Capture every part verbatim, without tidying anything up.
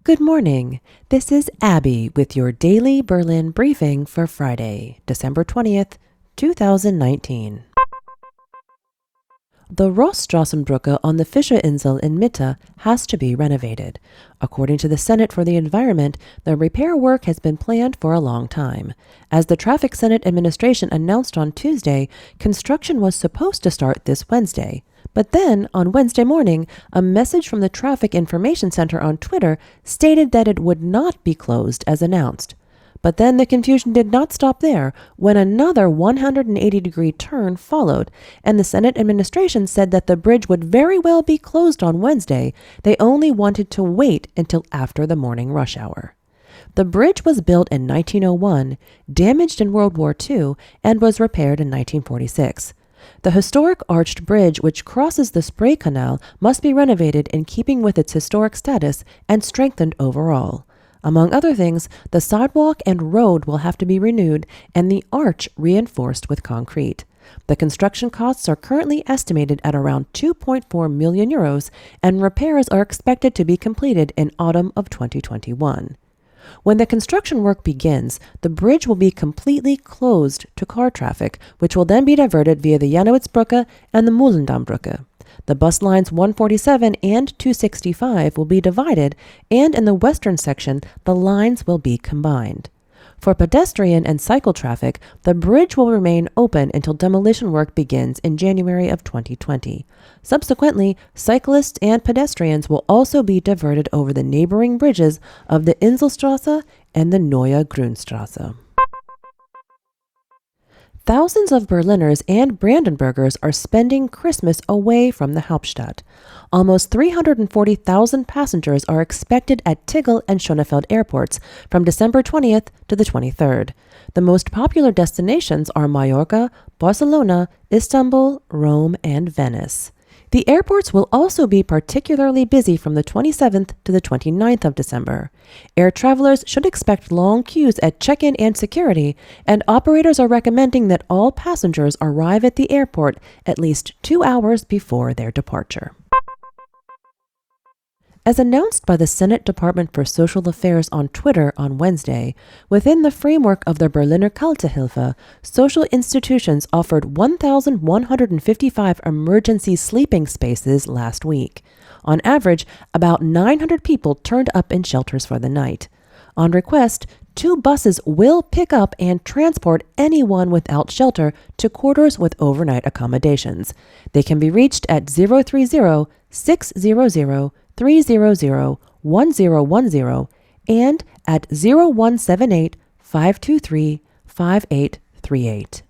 Good morning. This is Abby with your daily Berlin briefing for Friday, December twentieth, two thousand nineteen. The Rossstrassenbrücke on the Fischerinsel in Mitte has to be renovated. According to the Senate for the Environment, the repair work has been planned for a long time. As the Traffic Senate administration announced on Tuesday, construction was supposed to start this Wednesday. But then, on Wednesday morning, a message from the Traffic Information Center on Twitter stated that it would not be closed as announced. But then the confusion did not stop there when another one hundred eighty degree turn followed, and the Senate administration said that the bridge would very well be closed on Wednesday. They only wanted to wait until after the morning rush hour. The bridge was built in nineteen oh one, damaged in World War Two, and was repaired in nineteen forty-six. The historic arched bridge which crosses the Spree Canal must be renovated in keeping with its historic status and strengthened overall. Among other things, the sidewalk and road will have to be renewed and the arch reinforced with concrete. The construction costs are currently estimated at around two point four million euros, and repairs are expected to be completed in autumn of twenty twenty-one. When the construction work begins, the bridge will be completely closed to car traffic, which will then be diverted via the Jannowitzbrücke and the Muhlendammbrücke. The bus lines one forty-seven and two sixty-five will be divided, and in the western section, the lines will be combined. For pedestrian and cycle traffic, the bridge will remain open until demolition work begins in January of twenty twenty. Subsequently, cyclists and pedestrians will also be diverted over the neighboring bridges of the Inselstraße and the Neue Grünstraße. Thousands of Berliners and Brandenburgers are spending Christmas away from the Hauptstadt. Almost three hundred forty thousand passengers are expected at Tegel and Schönefeld airports from December twentieth to the twenty-third. The most popular destinations are Mallorca, Barcelona, Istanbul, Rome, and Venice. The airports will also be particularly busy from the twenty-seventh to the twenty-ninth of December. Air travelers should expect long queues at check-in and security, and operators are recommending that all passengers arrive at the airport at least two hours before their departure. As announced by the Senate Department for Social Affairs on Twitter on Wednesday, within the framework of the Berliner Kältehilfe, social institutions offered one thousand one hundred fifty-five emergency sleeping spaces last week. On average, about nine hundred people turned up in shelters for the night. On request, two buses will pick up and transport anyone without shelter to quarters with overnight accommodations. They can be reached at zero three zero, six hundred, three hundred, one zero one zero and at zero one seven eight, five two three, five eight three eight.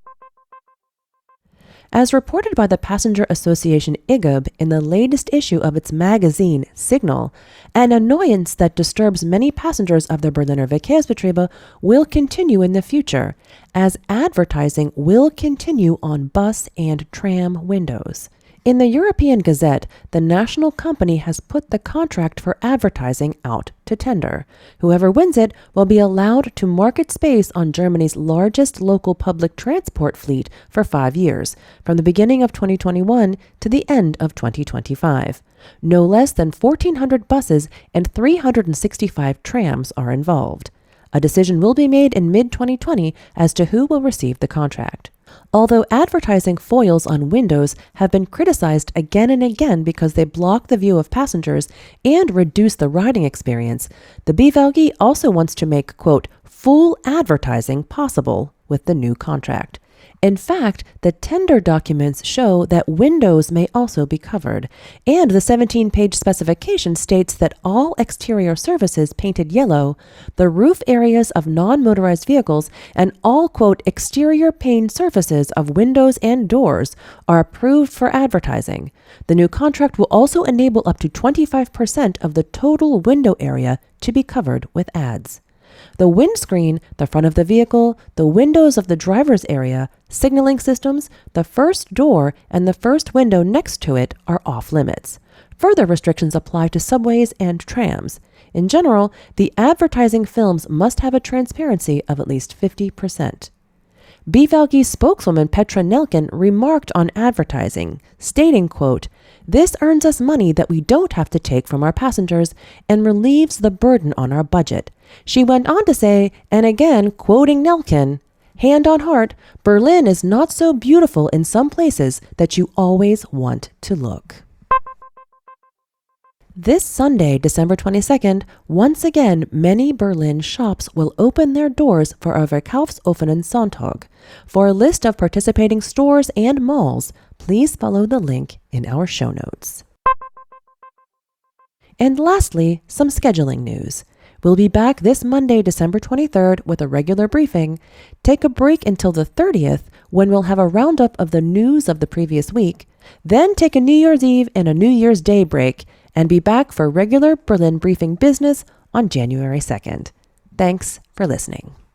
As reported by the passenger association I G U B in the latest issue of its magazine Signal, an annoyance that disturbs many passengers of the Berliner Verkehrsbetriebe will continue in the future, as advertising will continue on bus and tram windows. In the European Gazette, the national company has put the contract for advertising out to tender. Whoever wins it will be allowed to market space on Germany's largest local public transport fleet for five years, from the beginning of twenty twenty-one to the end of twenty twenty-five. No less than fourteen hundred buses and three hundred sixty-five trams are involved. A decision will be made in mid twenty twenty as to who will receive the contract. Although advertising foils on windows have been criticized again and again because they block the view of passengers and reduce the riding experience, the B V G also wants to make, quote, full advertising possible with the new contract. In fact, the tender documents show that windows may also be covered, and the seventeen-page specification states that all exterior surfaces painted yellow, the roof areas of non-motorized vehicles, and all, quote, exterior pane surfaces of windows and doors are approved for advertising. The new contract will also enable up to twenty-five percent of the total window area to be covered with ads. The windscreen, the front of the vehicle, the windows of the driver's area, signaling systems, the first door, and the first window next to it are off limits. Further restrictions apply to subways and trams. In general, the advertising films must have a transparency of at least fifty percent. B V G spokeswoman Petra Nelken remarked on advertising, stating, quote, This earns us money that we don't have to take from our passengers and relieves the burden on our budget. She went on to say, and again quoting Nelken, "Hand on heart, Berlin is not so beautiful in some places that you always want to look." This Sunday, December twenty-second, once again, many Berlin shops will open their doors for a Verkaufsoffenen Sonntag. For a list of participating stores and malls, please follow the link in our show notes. And lastly, some scheduling news. We'll be back this Monday, December twenty-third, with a regular briefing. Take a break until the thirtieth, when we'll have a roundup of the news of the previous week. Then take a New Year's Eve and a New Year's Day break, and be back for regular Berlin Briefing business on January second. Thanks for listening.